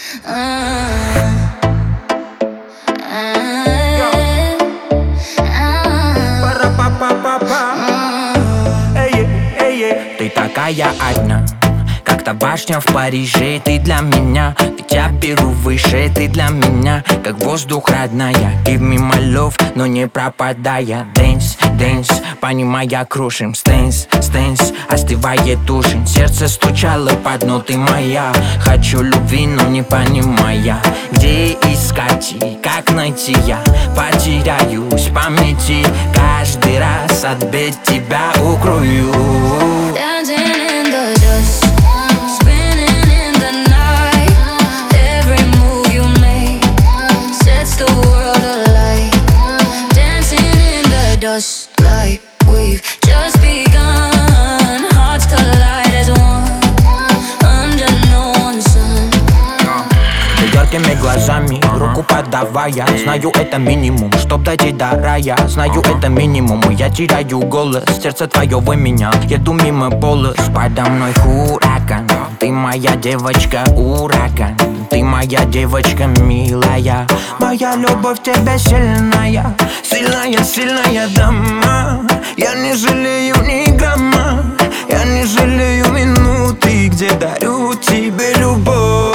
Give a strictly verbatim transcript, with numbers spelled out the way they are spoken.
Ты такая одна, как та башня в Париже. Ты для меня, ведь я беру выше. Ты для меня, как воздух родная. Give me my love, но не пропадая. Dance, dance, понимая, крушим. Стэнс, стэнс, остывает ужин. Сердце стучало под ноты моя. Хочу любви, но не понимая, где искать и как найти я. Потеряюсь в памяти, каждый раз от бед тебя укрою. Dancing in the dust, spinning in the night. Every move you make sets the world alight. Dancing in the dust like we've just begun. Hearts collide as one under no one's sun. Яркими глазами, руку подавая. Знаю, это минимум, чтоб дойти до рая. Знаю, это минимум, и я теряю голос. Сердце твое в меня, еду мимо полос. Подо мной ураган, ты моя девочка, ураган. Ты моя девочка милая. Моя любовь тебе сильная. Сильная, сильная дама. Я не жалею ни грамма. Я не жалею минуты, где дарю тебе любовь.